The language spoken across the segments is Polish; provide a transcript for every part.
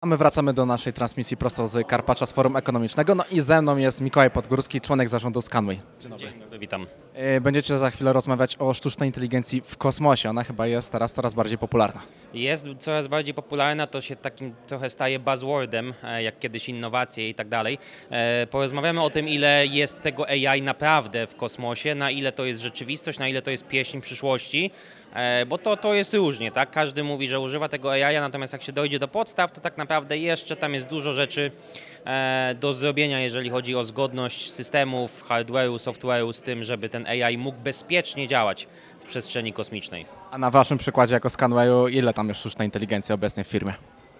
A my wracamy do naszej transmisji prosto z Karpacza z Forum Ekonomicznego. No i ze mną jest Mikołaj Podgórski, członek zarządu Scanway. Dzień dobry. Dzień dobry, witam. Będziecie za chwilę rozmawiać o sztucznej inteligencji w kosmosie. Ona chyba jest teraz coraz bardziej popularna. Jest coraz bardziej popularna, to się takim trochę staje buzzwordem, jak kiedyś innowacje i tak dalej. Porozmawiamy o tym, ile jest tego AI naprawdę w kosmosie, na ile to jest rzeczywistość, na ile to jest pieśń przyszłości, bo to jest różnie, tak? Każdy mówi, że używa tego AI, natomiast jak się dojdzie do podstaw, to tak naprawdę jeszcze tam jest dużo rzeczy do zrobienia, jeżeli chodzi o zgodność systemów, hardware'u, software'u z tym, żeby ten AI mógł bezpiecznie działać w przestrzeni kosmicznej. A na waszym przykładzie jako Scanwayu, ile tam jest sztucznej inteligencji obecnie w firmie?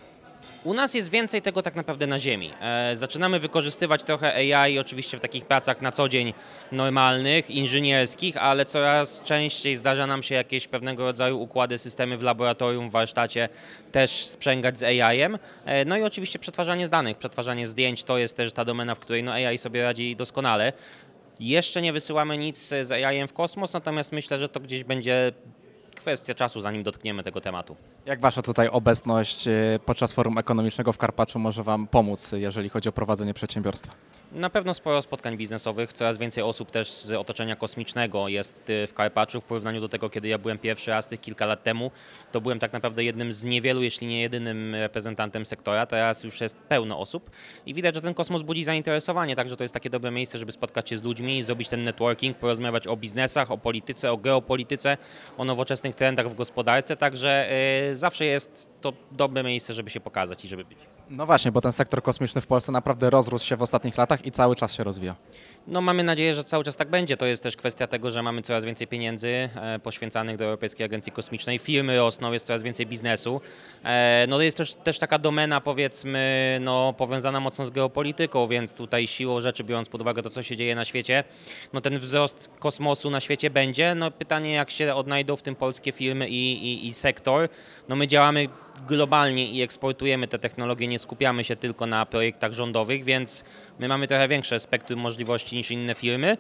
U nas jest więcej tego tak naprawdę na ziemi. Zaczynamy wykorzystywać trochę AI oczywiście w takich pracach na co dzień normalnych, inżynierskich, ale coraz częściej zdarza nam się jakieś pewnego rodzaju układy, systemy w laboratorium, w warsztacie też sprzęgać z AI-em. No i oczywiście przetwarzanie danych, przetwarzanie zdjęć to jest też ta domena, w której AI sobie radzi doskonale. Jeszcze nie wysyłamy nic z AI-em w kosmos, natomiast myślę, że to gdzieś będzie kwestia czasu, zanim dotkniemy tego tematu. Jak wasza tutaj obecność podczas Forum Ekonomicznego w Karpaczu może wam pomóc, jeżeli chodzi o prowadzenie przedsiębiorstwa? Na pewno sporo spotkań biznesowych, coraz więcej osób też z otoczenia kosmicznego jest w Karpaczu w porównaniu do tego, kiedy ja byłem pierwszy raz tych kilka lat temu, to byłem tak naprawdę jednym z niewielu, jeśli nie jedynym reprezentantem sektora, teraz już jest pełno osób i widać, że ten kosmos budzi zainteresowanie, także to jest takie dobre miejsce, żeby spotkać się z ludźmi, zrobić ten networking, porozmawiać o biznesach, o polityce, o geopolityce, o nowoczesnych trendach w gospodarce, także zawsze jest to dobre miejsce, żeby się pokazać i żeby być. No właśnie, bo ten sektor kosmiczny w Polsce naprawdę rozrósł się w ostatnich latach i cały czas się rozwija. No mamy nadzieję, że cały czas tak będzie. To jest też kwestia tego, że mamy coraz więcej pieniędzy poświęcanych do Europejskiej Agencji Kosmicznej. Firmy rosną, jest coraz więcej biznesu. No to jest też taka domena, powiedzmy, no, powiązana mocno z geopolityką, więc tutaj siłą rzeczy, biorąc pod uwagę to, co się dzieje na świecie, no ten wzrost kosmosu na świecie będzie. No pytanie, jak się odnajdą w tym polskie firmy i sektor. No my działamy globalnie i eksportujemy te technologie, nie skupiamy się tylko na projektach rządowych, więc my mamy trochę większe spektrum możliwości niż inne firmy.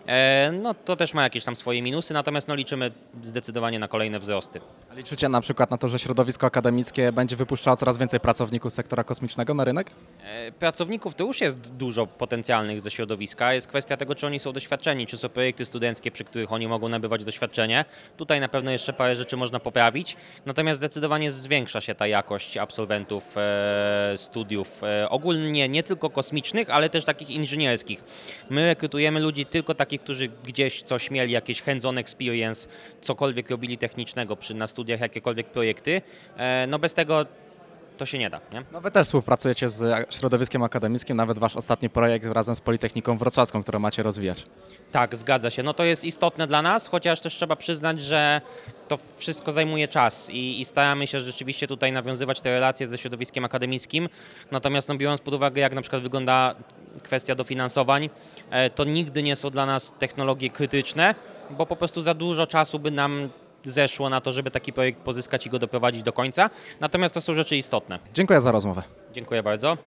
No to też ma jakieś tam swoje minusy, natomiast no, liczymy zdecydowanie na kolejne wzrosty. A liczycie na przykład na to, że środowisko akademickie będzie wypuszczało coraz więcej pracowników z sektora kosmicznego na rynek? Pracowników to już jest dużo potencjalnych ze środowiska. Jest kwestia tego, czy oni są doświadczeni, czy są projekty studenckie, przy których oni mogą nabywać doświadczenie. Tutaj na pewno jeszcze parę rzeczy można poprawić, natomiast zdecydowanie zwiększa się ta jakość absolwentów studiów ogólnie nie tylko kosmicznych, ale też takich inżynierskich. My rekrutujemy ludzi tylko takich, którzy gdzieś coś mieli, jakieś hands-on experience, cokolwiek robili technicznego na studiach, jakiekolwiek projekty. No bez tego to się nie da, nie? No wy też współpracujecie z środowiskiem akademickim, nawet wasz ostatni projekt razem z Politechniką Wrocławską, którą macie rozwijać. Tak, zgadza się. No to jest istotne dla nas, chociaż też trzeba przyznać, że to wszystko zajmuje czas i staramy się rzeczywiście tutaj nawiązywać te relacje ze środowiskiem akademickim. Natomiast no, biorąc pod uwagę, jak na przykład wygląda kwestia dofinansowań, to nigdy nie są dla nas technologie krytyczne, bo po prostu za dużo czasu by nam zeszło na to, żeby taki projekt pozyskać i go doprowadzić do końca. Natomiast to są rzeczy istotne. Dziękuję za rozmowę. Dziękuję bardzo.